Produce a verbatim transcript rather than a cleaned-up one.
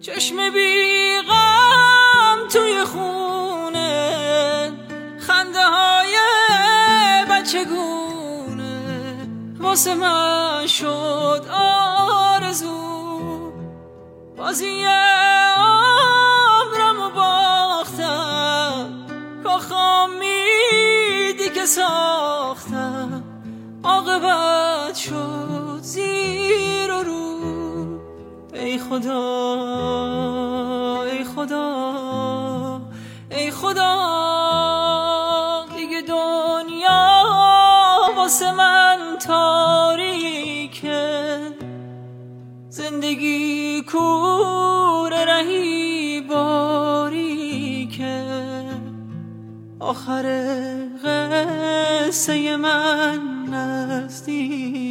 چشم بیغم توی خونه، خنده های بچگونه واسه من شد آرزو. بازی عمرمو باختم، کاخام میدی که ساختم، عاقبت شد زیر و رو. ای خدا ای خدا ای خدا، دیگه دنیا واسه من تاریکه، زندگی کوره رهی باریکه، آخر قصه من نزدیک